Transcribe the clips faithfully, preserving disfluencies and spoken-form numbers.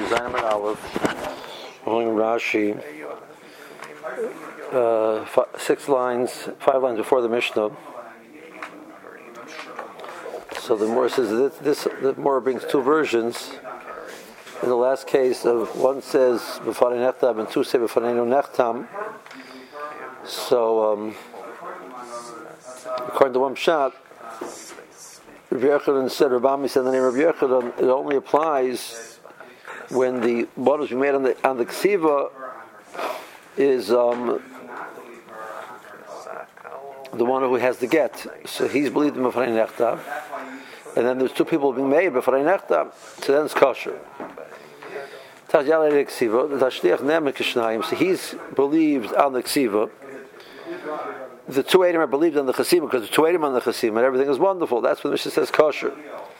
Zainam and Aleph, following Rashi, uh, f- six lines, five lines before the Mishnah. So the Gemara says that this, the Gemara brings two versions. In the last case, of one says B'farei Nechtam and two say B'fareinu Nechtam. So, um, according to one shot, Rabbi Yochanan said, Rabbi Ami said the name of Rabbi Yochanan, it only applies when the bonus we made on the on the ksiva is um, the one who has the get. So he's believed in B'farei Nechtam, and then there's two people being made B'farei Nechtam, so then it's kosher. So he's believed on the ksiva. The two Eidim are believed on the chasima because the two Eidim on the chasima and everything is wonderful. That's when the Mishnah says kosher.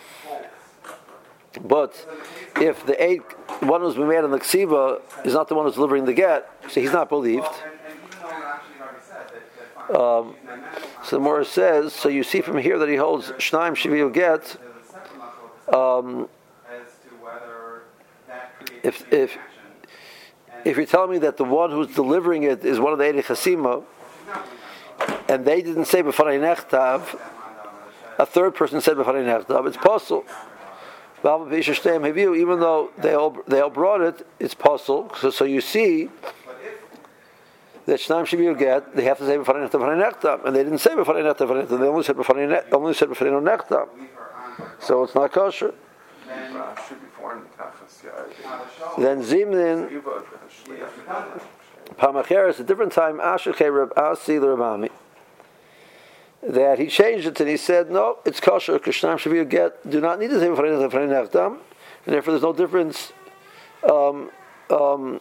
But if the eight one who's been made on the ksiva is not the one who's delivering the get, so he's not believed. Um, so the Morah says, so you see from here that he holds shnaim shiviu get. Um, if if if you're telling me that the one who's delivering it is one of the Eidim chasima, and they didn't say B'farei Nechtav, a third person said B'farei Nechtav, it's possible. Even though they all they all brought it, it's possible. So, so you see that Shnam Shibiu get, they have to say B'farei Nechtav, B'farei Nechtav, and they didn't say B'farei Nechtav, B'farei Nechtav. They only said B'farei Nechtav, only said B'farei Nechtav. So it's not kosher. Then Zimnin Pamacheres, a different time, Ashakei Reb Asi the Rabami, that he changed it and he said, no, it's kosher, Krishnam Shaviu get, do not need to say B'farei Nechtam, and therefore there's no difference um, um,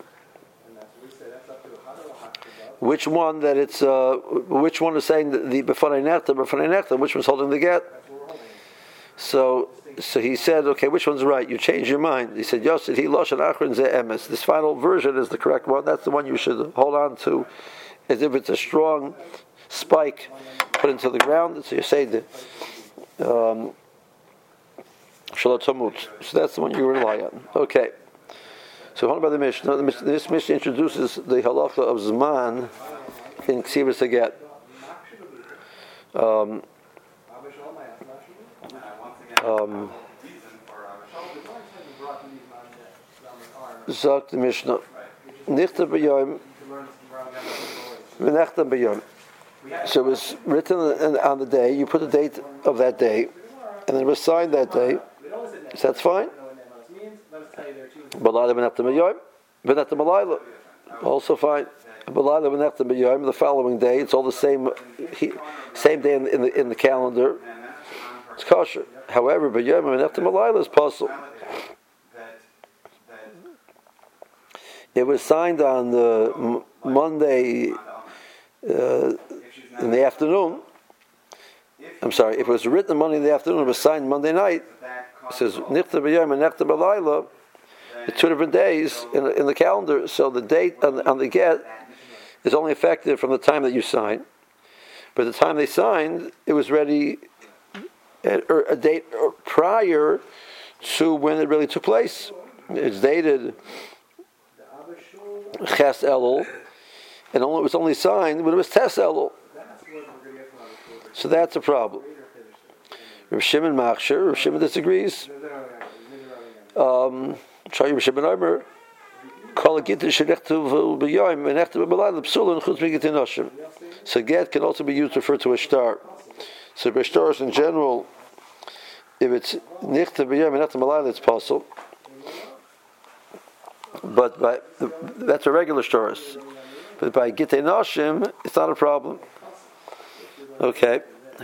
which one that it's, uh, which one is saying the B'farei Nechtam, B'farei Nechtam, which one's holding the get. So, so he said, okay, which one's right? You changed your mind. He said, Yosef, he loshen achron ze emes. This final version is the correct one. That's the one you should hold on to, as if it's a strong spike put into the ground. So you say the um, shalot tamut. So that's the one you rely on. Okay. So hold on by the Mishnah. This Mishnah introduces the halacha of zman in ksivas haget. Um, Um, Zok the Mishnah, Nichta b'yom, v'nechta b'yom. So it was written on the day. You put the date of that day, and then it was signed that day. So that's fine. Balayla v'nechta b'yom, v'nechta balayla, also fine. Balayla v'nechta b'yom, the following day, it's all the same, same day in the in the, in the calendar. It's kosher. However, b'yom v'nechta balayla is possible. It was signed on the m- Monday uh, in the afternoon. I'm sorry, if it was written Monday in the afternoon, it was signed Monday night. It says Nichta b'yom and Nechta b'layla. It's two different days in, in the calendar, so the date on, on the get is only effective from the time that you sign. But the time they signed, it was ready at a date prior to when it really took place. It's dated Ches Elul, and only, it was only signed when it was Tes Elul. So that's a problem. Rav Shimon Machshir, Rav Shimon disagrees. Um, try Rav Shimon Omer. Kol Gitin Shenechtu B'Yom V'Nechtu B'Balayla P'Sulun Chutz Migitin Noshim. So get can also be used to refer to a star. So by stars in general, if it's Nichta B'Yom V'Nechtu B'Balayla, it's possible. But by the, that's a regular stars. But by Gitei Noshim, it's not a problem. Okay.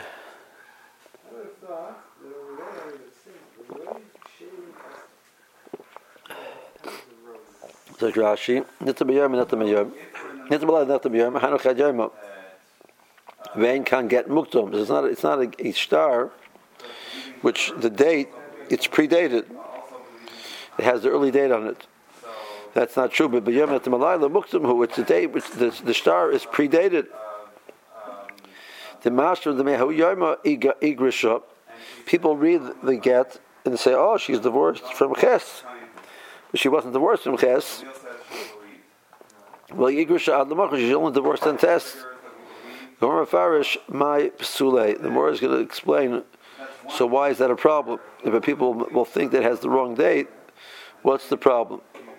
So Rashi, Nita b'yom, Nita b'yom, Nita b'layla, Nita b'yom, Hanu chad yoma. Vein can get muktum. It's not. It's not a, a star, which the date it's predated. It has the early date on it. That's not true. But b'yom Nita b'layla muktum, who it's the date which the, the star is predated. The master of the mehu yoma igrisha. People read the get and say, "Oh, she's divorced from Ches." she wasn't divorced from Ches. Well, Yigrisha Ad Lamachos, she's only divorced on test. Gemara Farish, my Psule. The Gemara is going to explain, so why is that a problem? If people will think that it has the wrong date, what's the problem?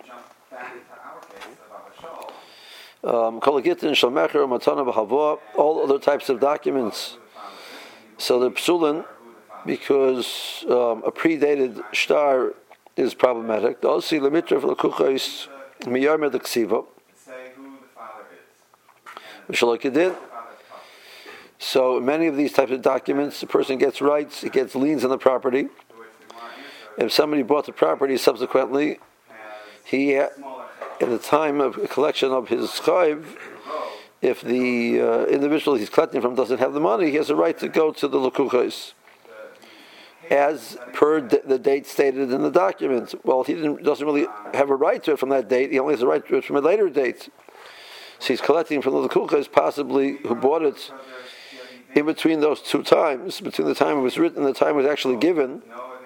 Um, all other types of documents. So the Psulin, because um, a predated star is problematic. Also, the mitra for the kuchos miyarmed the ksiva. So many of these types of documents, the person gets rights, he gets liens on the property. If somebody bought the property subsequently, he, at the time of collection of his chayv, if the uh, individual he's collecting from doesn't have the money, he has a right to go to the lekuchos, as per d- the date stated in the document. Well, he didn't, doesn't really have a right to it from that date. He only has a right to it from a later date. So he's collecting from the lekuchos, possibly who bought it in between those two times, between the time it was written and the time it was actually given.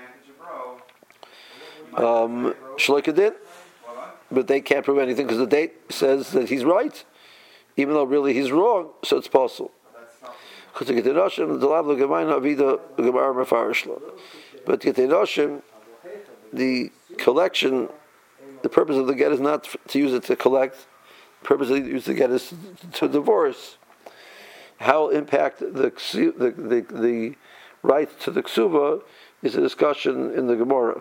Um, Shloikadin, but they can't prove anything because the date says that he's right, even though really he's wrong. So it's possible. But the collection, the purpose of the get is not to use it to collect. The purpose of use the get is to divorce. How it will impact the, the the the right to the ksuba is a discussion in the Gemara.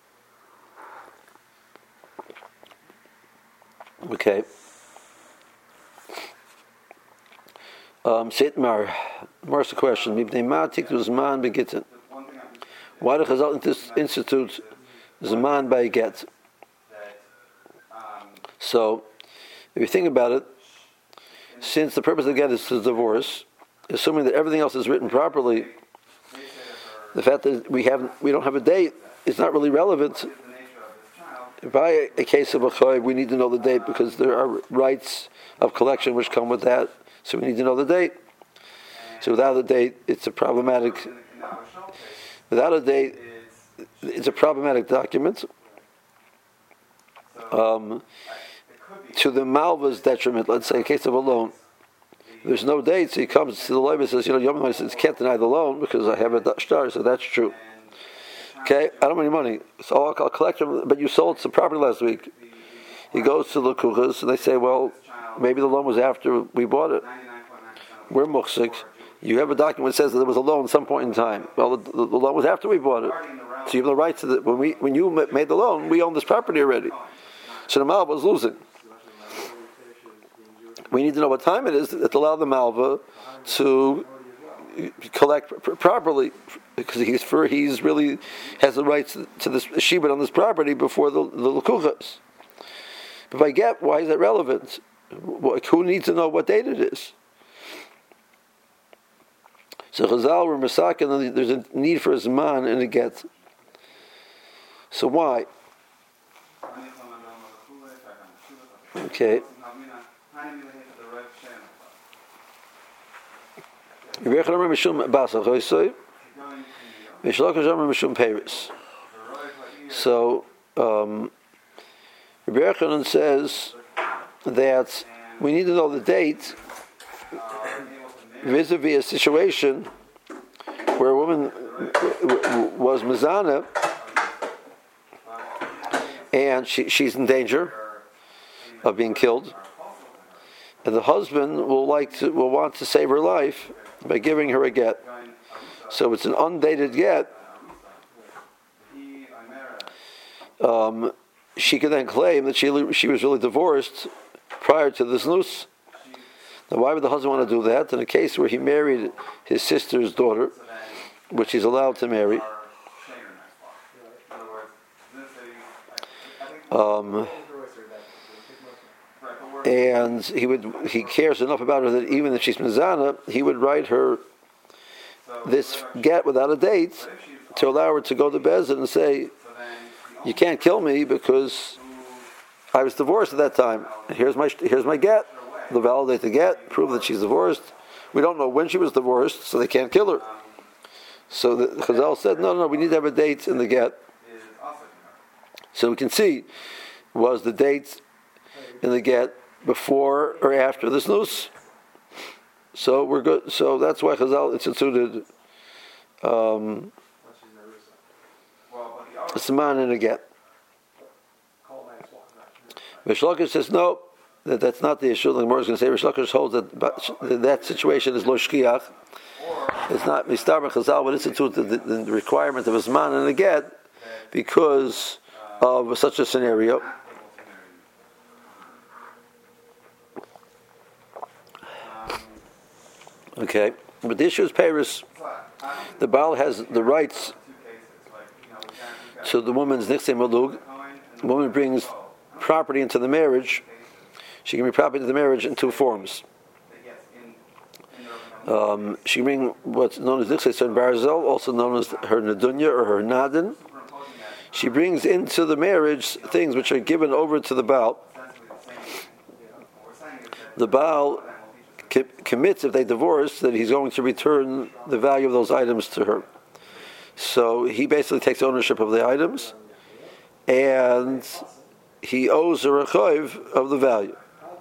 Okay. Um, Sitmar, Mar's question. Why did Chazal institute Zman by get? So, if you think about it, since the purpose of the get is to divorce, assuming that everything else is written properly, the fact that we have we don't have a date is not really relevant. By a case of a choy, we need to know the date because there are rights of collection which come with that. So we need to know the date. So without a date, it's a problematic. Without a date, it's a problematic document. Um, to the malva's detriment, let's say, a case of a loan, there's no date, so he comes to the lawyer and says, you know, Yom Yom says, can't deny the loan because I have a star, so that's true. Okay, I don't have any money, so I'll, I'll collect them, but you sold some property last week. He goes to the kuchas, and they say, well, maybe the loan was after we bought it. We're muksik. You have a document that says that there was a loan at some point in time. Well, the, the, the loan was after we bought it. So you have the right to the, when we when you made the loan, we own this property already. So the malva was losing. We need to know what time it is that allow the malva to collect pr- properly, because he's for he's really has the rights to, to this shibud on this property before the the lekuchas. But if I get, why is that relevant? Who needs to know what date it is? So Chazal were masakin, and there's a need for a zman in a get. So why? Okay. So um, Rabbi Yochanan says that we need to know the date vis-a-vis a situation where a woman was mizana and she, she's in danger of being killed, and the husband will like to will want to save her life by giving her a get. So it's an undated get. Um, she can then claim that she she was really divorced prior to this noose. Now, why would the husband want to do that? In a case where he married his sister's daughter, which he's allowed to marry, um, and he would he cares enough about her that even if she's mizana, he would write her this get without a date to allow her to go to Bezdin and say, you can't kill me because I was divorced at that time. Here's my here's my get. They'll validate the get, prove that she's divorced. We don't know when she was divorced, so they can't kill her. So the Chazal said, no, no, we need to have a date in the get. So we can see, was the date in the get before or after this news? So we're good. So that's why Chazal instituted um, a siman in a get. Rish Lakish says no, that that's not the issue. The Gemara is going to say Rish Lakish holds that that situation is lo shkiach. It's not Mistar Chazal would institute the, the, the requirement of a siman in a get because of such a scenario. Okay, but the issue is Paris. The Baal has the rights to the woman's nichsei malug. The woman brings property into the marriage. She can bring property into the marriage in two forms. Um, she can bring what's known as nichsei son barzel, also known as her nedunya or her nadin. She brings into the marriage things which are given over to the Baal. The Baal commits, if they divorce, that he's going to return the value of those items to her. So he basically takes ownership of the items, and he owes her a chayv of the value.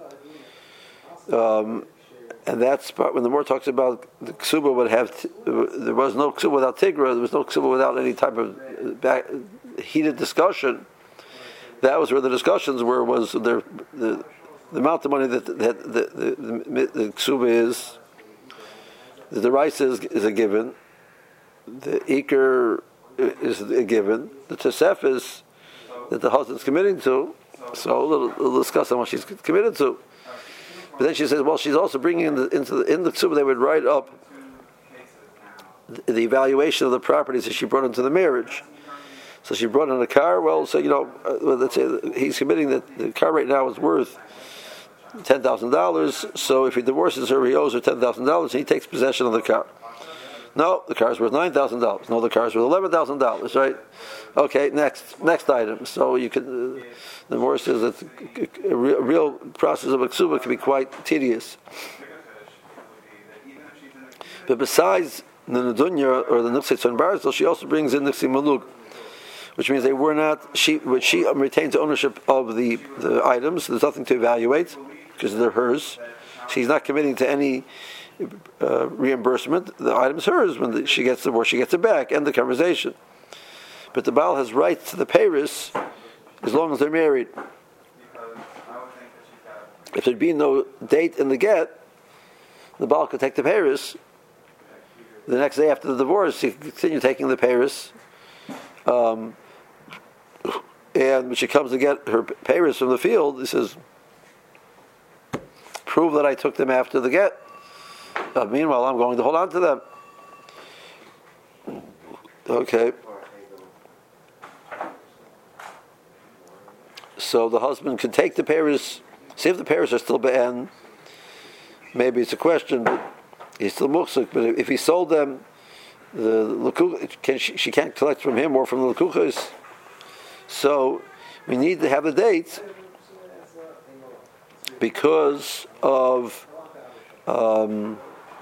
Um, and that's part when the Mor talks about the ksuba would have. T- there was no ksuba without tigra. There was no ksuba without any type of back, heated discussion. That was where the discussions were. Was there the The amount of money that, that the, the, the, the ksuba is, the deraisa is, is a given, the iker is a given, the tesef is that the husband's committing to, so we'll, we'll discuss on what she's committed to. But then she says, well, she's also bringing in the, into the, in the ksuba, they would write up the, the evaluation of the properties that she brought into the marriage. So she brought in a car, well, so, you know, uh, let's say he's committing that the car right now is worth ten thousand dollars, so if he divorces her, he owes her ten thousand dollars, and he takes possession of the car. No, the car's worth nine thousand dollars. No, the car's worth eleven thousand dollars, right? Okay, next next item. So you can, uh, the Morris says that a real, a real process of a ksuba can be quite tedious. But besides the nedunya or the nichsei son barzel, she also brings in nichsei malug, which means they were not, she, she retains ownership of the, the items. There's nothing to evaluate because they're hers. She's not committing to any uh, reimbursement. The item's hers. When the, she gets divorced, she gets it back. End the conversation. But the Baal has rights to the peiros as long as they're married. If there'd be no date in the get, the Baal could take the peiros. The next day after the divorce, he could continue taking the peiros. Um, and when she comes to get her peiros from the field, he says, prove that I took them after the get. Uh, meanwhile, I'm going to hold on to them. Okay. So the husband can take the peiros, see if the peiros are still be'en. Maybe it's a question, but he's still muksuk. But if he sold them, the lakuch, can she, she can't collect from him or from the lakuchas. So we need to have a date because of um,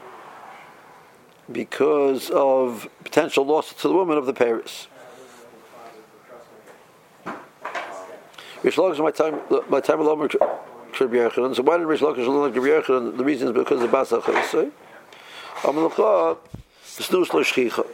because of potential loss to the woman of the peiros. Rish Lakish, my time, my time alone, Rabbi Yochanan. So why did Rish Lakish learn like Rabbi Yochanan? The reason is because of Basa Chosei. Amalukah, Snus Lo Shchicha.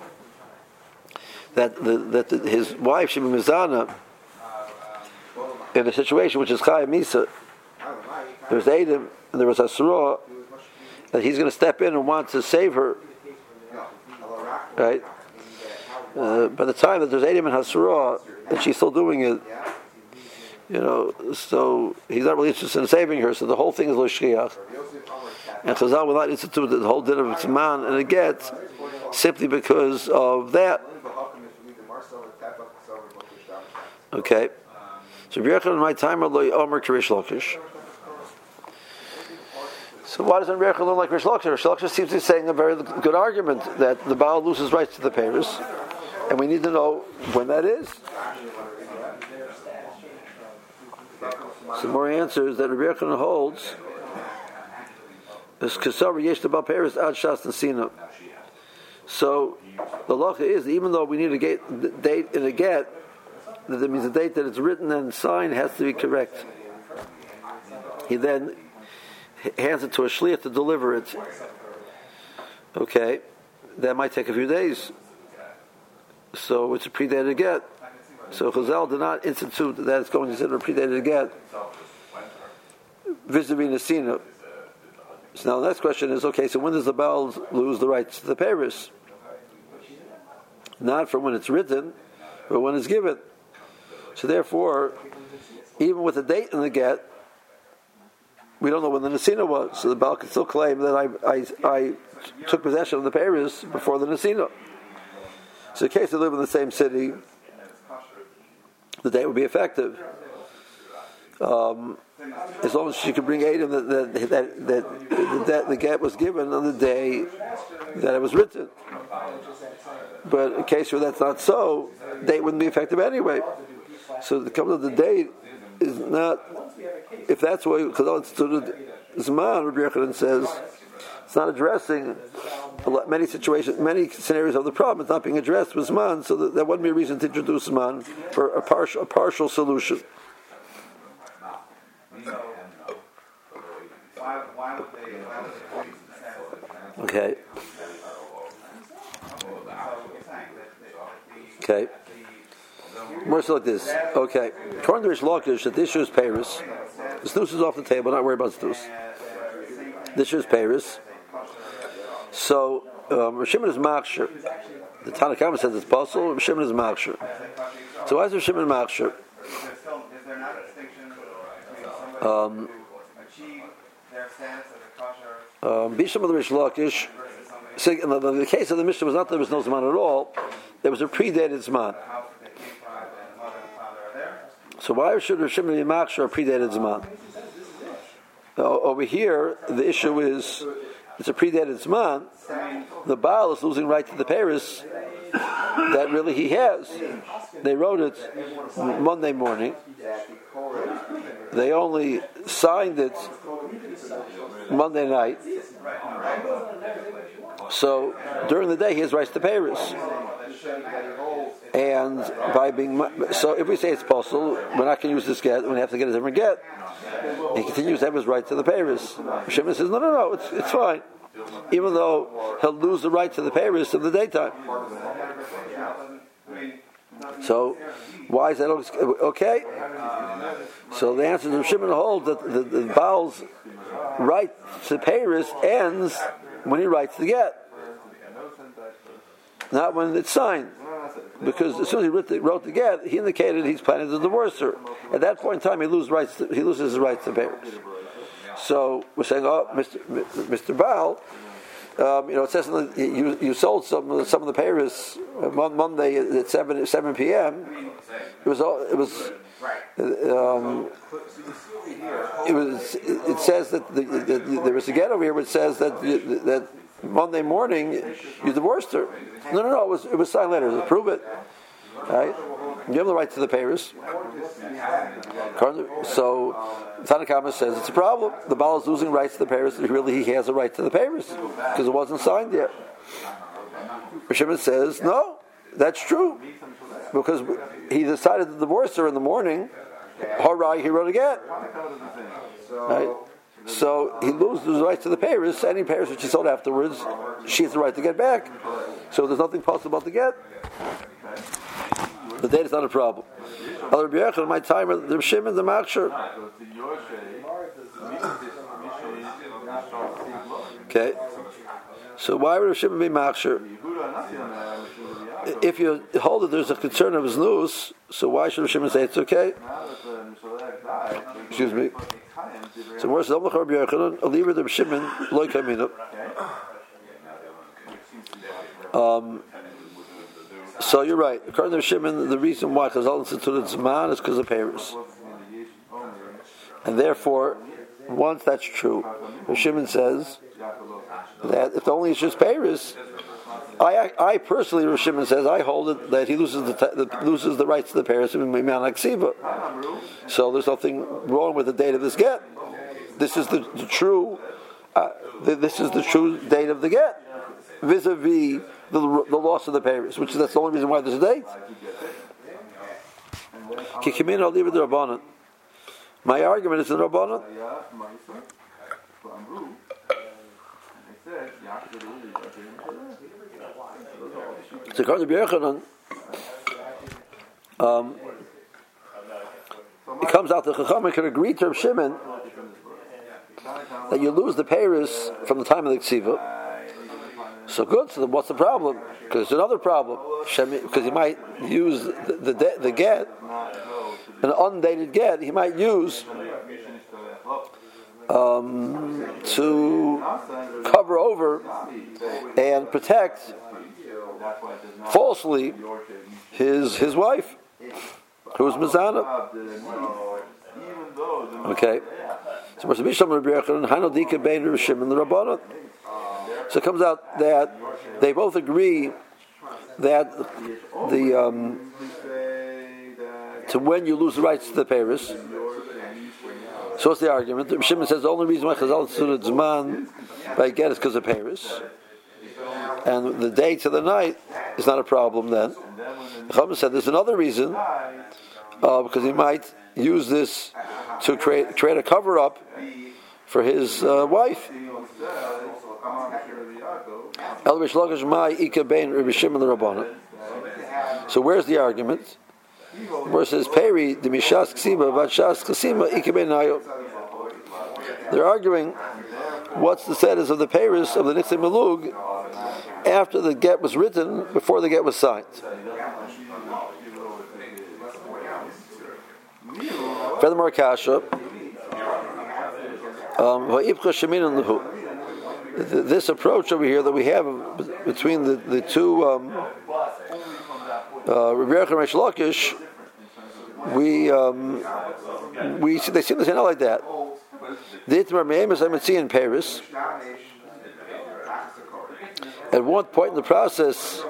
That the, that the, his wife should be mizana in a situation which is Chayim Misa. There was Adam and there was Asura, that he's going to step in and want to save her. Right? Uh, by the time that there's Adam and Hasura, and she's still doing it, you know, so he's not really interested in saving her. So the whole thing is lo shchiach. And Chazal will not institute the whole din of its man and a get simply because of that. Okay. So Rabbi Yochanan, my time, Omer to Rish Lakish. So why doesn't Rabbi Yochanan learn like Rish Lakish? Rish Lakish seems to be saying a very good argument that the Baal loses rights to the peiros, and we need to know when that is. Some more answers that Rabbi Yochanan holds is Kesav Yesh Baal peiros ad Shas Nesina. So the halacha is, even though we need a date in a get that means the date that it's written and signed has to be correct. He then hands it to a shliach to deliver it. Okay, that might take a few days. So it's a predated get. So Chazal did not institute that it's going to consider a predated get vis-a-vis Nesina. So now the next question is, okay, so when does the Baal lose the rights to the Paris? Not from when it's written, but when it's given. So therefore, even with the date in the get, we don't know when the Nesina was. So the Baal can still claim that I I, I took possession of the Paris before the Nesina. So in case they live in the same city, the date would be effective. Um, as long as she could bring aid in that that that, that, that, that the get was given on the day that it was written. But in case where that's not so, date wouldn't be effective anyway. So the coming of the date is not, if that's why, because all it's to the Zman, Rabbi Yochanan says, it's not addressing a lot, many situations, many scenarios of the problem. It's not being addressed with Zman, so that, that wouldn't be a reason to introduce Zman for a partial, a partial solution. Okay. Okay. More so like this. Okay. According to Rish Lakish, that this issue is Paris. The snus is off the table. Not worry about snus. This issue is Paris. So um, Rav Shimon is Machshir. The Tanna Kama says it's possible. Rav Shimon is Machshir. So why is Rav Shimon Machshir? Um, um, Bisham of the Rish Lakish. So in the, the case of the Mishnah was not that there was no Zman at all. There was a predated Zman. So why should Rav Shimon be Machshir a predated Zman? Uh, over here, the issue is it's a predated Zman. The Baal is losing right to the Paris that really he has. They wrote it Monday morning. They only signed it Monday night. So during the day he has rights to Paris. And by being so, if we say it's possible, we're not going to use this get. We have to get a different get. He continues to have his right to the Paris. Shimon says, no, no, no, it's it's fine, even though he'll lose the right to the Paris in the daytime. So why is that okay? So the answer to Shimon holds that the, the Baal's right to Paris ends when he writes the get, not when it's signed. Because as soon as he wrote the, wrote the get, he indicated he's planning to divorce her. At that point in time, he loses rights. To, he loses his rights to Paris. So we're saying, oh, Mister Mister Baal, um, you know, it says in the, you you sold some some of the Paris on Monday at seven seven p.m. It was all it was. Um, it was. It says that the, the, the, there was a get over here which says that that. Monday morning, you divorced her. No, no, no. It was it was signed letters. Prove it. Right? You have the right to the Paris. So Tanna Kama says it's a problem. The Baal is losing rights to the Paris. Really, he has a right to the Paris because it wasn't signed yet. Shimon says no. That's true because he decided to divorce her in the morning. Harai, he wrote again. Right? So he loses his right to the Paris. Any Paris which he sold afterwards, she has the right to get back. So there's nothing possible about the get. The date is not a problem. Other Rabbi Yochanan, my time, the Shimon, the Machshir. Okay. So why would Shimon be Machshir? If you hold that there's a concern of his news, so why should Shimon say it's okay? Excuse me. So more so, Rabbi Yochanan, Aliver the Shimon, Loi Kamina. Um. So you're right. According to Shimon, the reason why Chazal instituted Zman is because of Paris, and therefore, once that's true, Shimon says that if the only issue is Paris, I, I personally, Rav Shimon says, I hold it that he loses the, the loses the rights to the Paris in Mount Aksiva. So there's nothing wrong with the date of this get. This is the, the true. Uh, the, this is the true date of the get, vis-a-vis the, the loss of the Paris, which is that's the only reason why there's a date. Kikimina leave the Rabbanan. My argument is the Rabbanan. So according to Rabbi Yochanan, um, it comes out that Chachamim can agree to Reb Shimon that you lose the Paris from the time of the Ksiva. So good. So then what's the problem? Because there's another problem. Because he might use the, the the get, an undated get. He might use um, to cover over and protect falsely his his wife, who is Mizana. Okay. So So it comes out that they both agree that the um, to when you lose the rights to the Paris. So what's the argument? Reb Shimon says the only reason why Chazal Tzura Zman by get is because of Paris, and the day to the night is not a problem then. Chachamim said there's another reason, uh, because he might use this to create create a cover up for his uh, wife. So where's the argument? Where it says Peri the Mishas Ksiba Vatshas Kasima Ikabenayo. They're arguing what's the status of the Paris of the Nichse Melug after the get was written, before the get was signed. Furthermore, Kasha, um, this approach over here that we have between the, the two um, uh, Rabbi Yochanan and Reish Lakish, we um, we they seem to say not like that. The Itmar Me'emes I see in Paris. At one point in the process,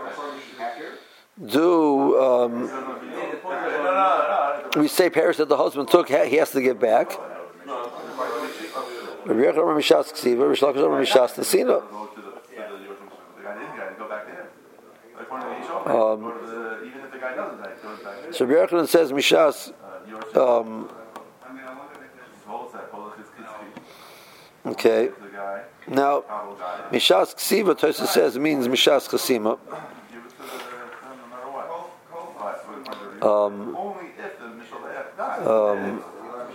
do um, we say Paris that the husband took, he has to give back? Rabbi Yochanan Mishas Ksiva, Reish Lakish Mishas Tasina. Um, so Rabbi Yochanan says Mishas. Um, okay. Now, Mishas Ksiva, Tosa says, means Mishas Chasima. Um, um,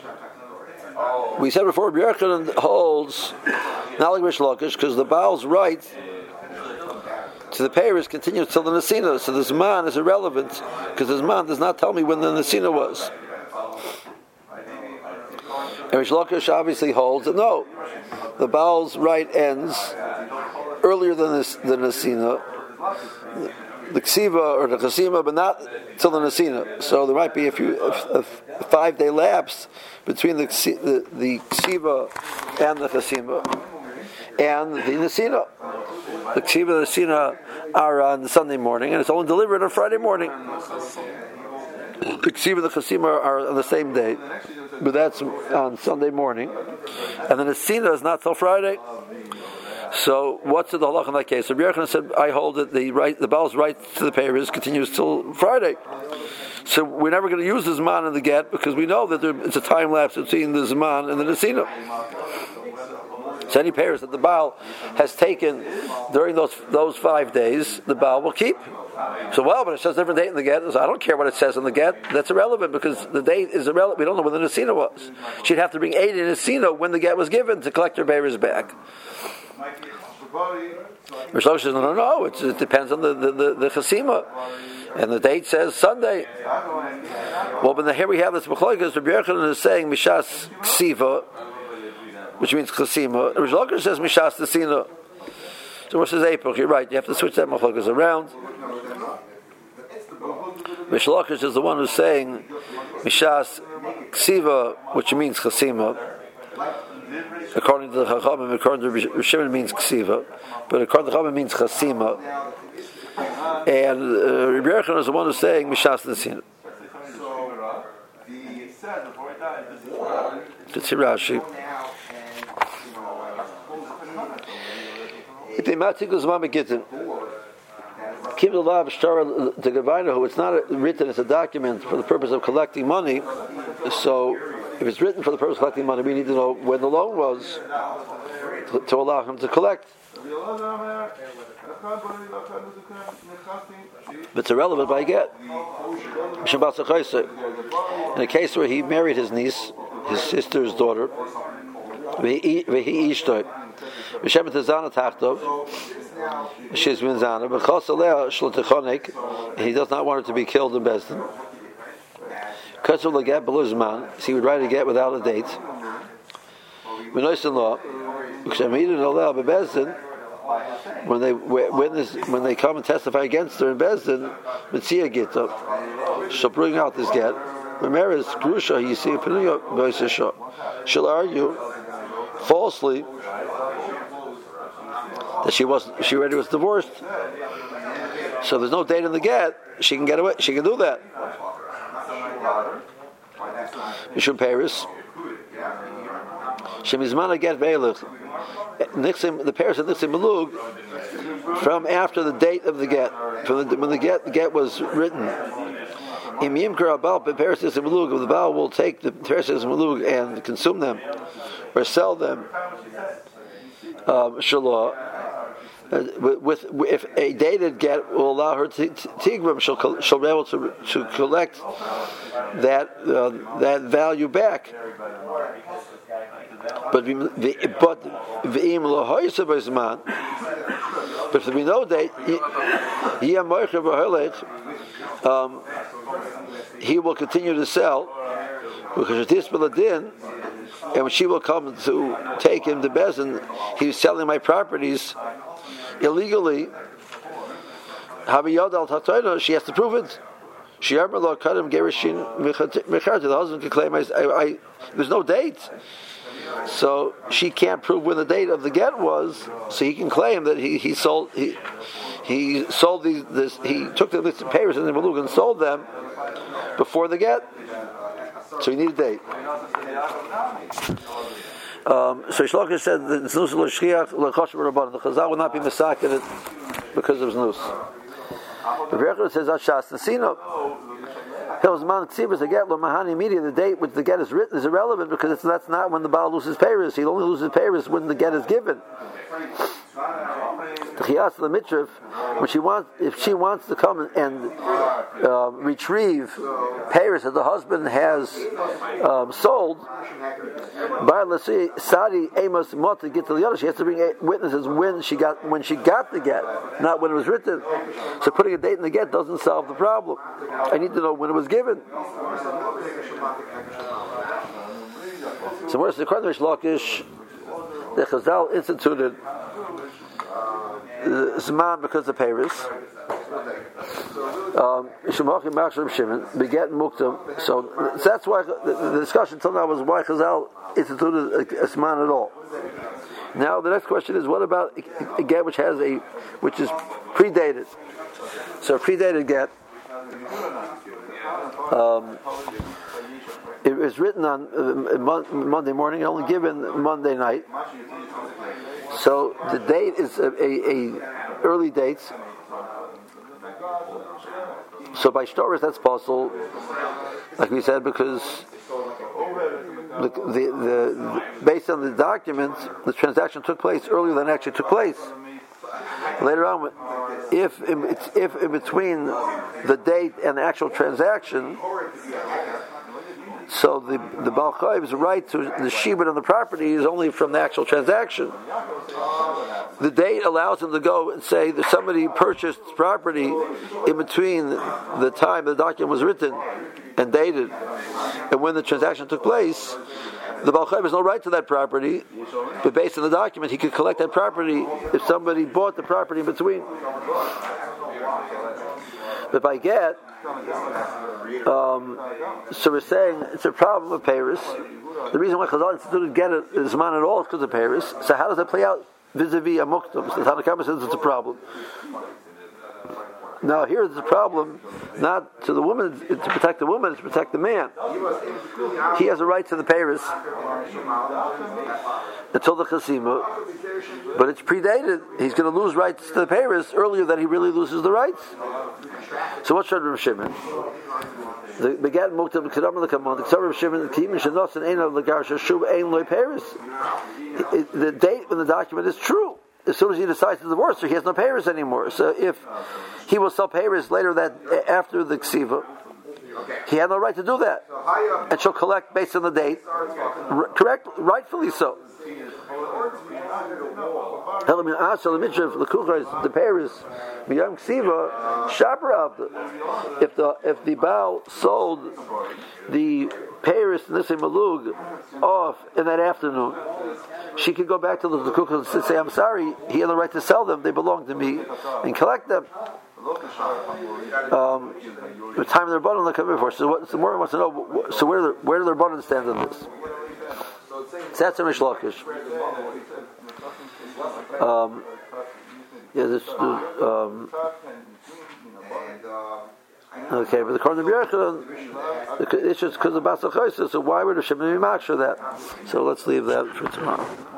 we said before, Rabbi Yochanan holds not like Reish Lakish because the Baal's right to the Paris continues till the Nesina. So this man is irrelevant because this man does not tell me when the Nesina was. And Reish Lakish obviously holds that no, the Baal's right ends earlier than the, the Nesina, the, the Ksiva or the Chasima, but not till the Nesina. So there might be a few a, a five day lapse between the the, the Ksiva and the Chasima and the Nesina. The Ksiva and the Nesina are on the Sunday morning, and it's only delivered on Friday morning. The Ksiva and the Chasima are on the same day, but that's on Sunday morning, and the Nesina is not till Friday. So what's the halach in that case? So Rabbi Yochanan said, I hold that the right, the Baal's right to the Paris continues till Friday. So we're never going to use the Zman in the get because we know that there, it's a time lapse between the Zman and the Nesina. So any Paris that the Baal has taken during those those five days, the Baal will keep. So well, but it says different date in the get. So I don't care what it says in the get. That's irrelevant because the date is irrelevant. We don't know when the Nesina was. She'd have to bring eight in Nesina when the get was given to collect her Paris back. Reish Lakish says, no, no, no. It's, it depends on the the, the, the Chasima, and the date says Sunday. Well, but here we have this Mechlokas. Rabbi Yochanan is saying Mishas Ksiva, which means Chasima. Reish Lakish says Mishas Nesina. So what says April? You're right. You have to switch that Mechlokas around. Reish Lakish is the one who's saying Mishas Ksiva, which means Chasima. According to the Chachamim, according to Reb Shimon means Ksiva, but according to the Chachamim means Chasima. And uh, Rabbi Yochanan is the one who's saying Mishas Nesina. It's Rashi. If they matik uzma megitin, Kim the law of Shtar to Gavina, it's not written as a document for the purpose of collecting money. So, if it's written for the purpose of collecting money, we need to know when the loan was to, to allow him to collect. But it's irrelevant by get. In a case where he married his niece, his sister's daughter, he she's minzana, he does not want her to be killed in Bezdin. So he would write a get without a date. When they witness, when they come and testify against her in Bezdin, Mitzia Gita, she'll bring out this get. Ramirez Grusha, you see, she'll argue falsely that she was she already was divorced. So there's no date in the get. She can get away. She can do that. Mishum Paris. Shemizmana get Veilach. Nixim, the Paris of Nixim Malug, from after the date of the get, from the, when the get the get was written. Im Yimker Abal Paris Nixim Malug, the Baal will take the Paris Nixim Malug and consume them or sell them. Um, Shalah. Uh, with, with if a dated get will allow her to tigrum, she'll she'll be able to to collect that uh, that value back. But the but v'im lahoyse b'zman. But if there be no date, um, he will continue to sell because it is din. And when she will come to take him to Bezin, he's selling my properties illegally. She has to prove it. The husband can claim, I, I, there's no date. So she can't prove when the date of the get was, so he can claim that he, he sold he he sold these this he took the list of papers in the Malug and sold them before the get. So you need a date. Um, so Shloka said that Znus l'shchiach l'choshev rabbanon. The Chazal will not be misaken because of Znus. The Rebbe says Ashas Nesino. Hilzman Tzibas the get lo mahani media. The date which the get is written is irrelevant because it's that's not when the Baal loses payers. He only loses payers when the get is given. The Chiyas the Mitzvah, when she wants, if she wants to come and uh, retrieve payers that the husband has um, sold, Sadi Amos Mota get to the other. She has to bring witnesses when she got when she got the get, not when it was written. So putting a date in the get doesn't solve the problem. I need to know when it was given. So where's the Kornish Lakish? The Chazal instituted Zman because of Paris. Shemachim Machshir Shimon beget Muktam. So that's why the, the discussion till now was why Chazal instituted a, a Zman at all. Now the next question is, what about a get which has a which is predated? So a predated get. Um, it was written on uh, Monday morning, only given Monday night. So the date is a, a, a early date. So by Shtoris that's possible, like we said, because the, the, the, the based on the document, the transaction took place earlier than it actually took place. Later on, if in, if in between the date and the actual transaction, so the the Baal Chayv's right to the shibud on the property is only from the actual transaction. The date allows him to go and say that somebody purchased property in between the time the document was written and dated and when the transaction took place. The Baal Chayv has no right to that property, but based on the document, he could collect that property if somebody bought the property in between. But by get, um, so we're saying it's a problem of Paris. The reason why Chazal instituted get it is man at all is because of Paris. So how does that play out vis-a-vis a muktam? So Tanakh says it's a problem. Now here's the problem, not to the woman, to protect the woman, it's to protect the man. He has a right to the Paris until the Chasima, but it's predated. He's going to lose rights to the Paris earlier than he really loses the rights. So what should Rav Shimon? The begat muktam kedam lekamon. The Rav Shimon the kimin shenotzen ein of legar sheshuv ein loy Paris. The date when the document is true. As soon as he decides to divorce her, he has no Paris anymore. So if he will sell Paris later that after the Ksiva, he had no right to do that. And she'll collect based on the date. R- correct? Rightfully so. The Paris, if the if the Baal sold the Paris and this Malug off in that afternoon, she could go back to the Kukras and say, "I'm sorry, he had the right to sell them; they belong to me," and collect them. Um, the time of their button they're coming for. So, what, so Morgan wants to know. So, where the, where do their button stand on this? So that's a Mishlakish. Um, yeah, this. Um, okay, but the Korban B'Yercha, it's just because of Basach Chosis. So why would the Shemini match for that? So let's leave that for tomorrow.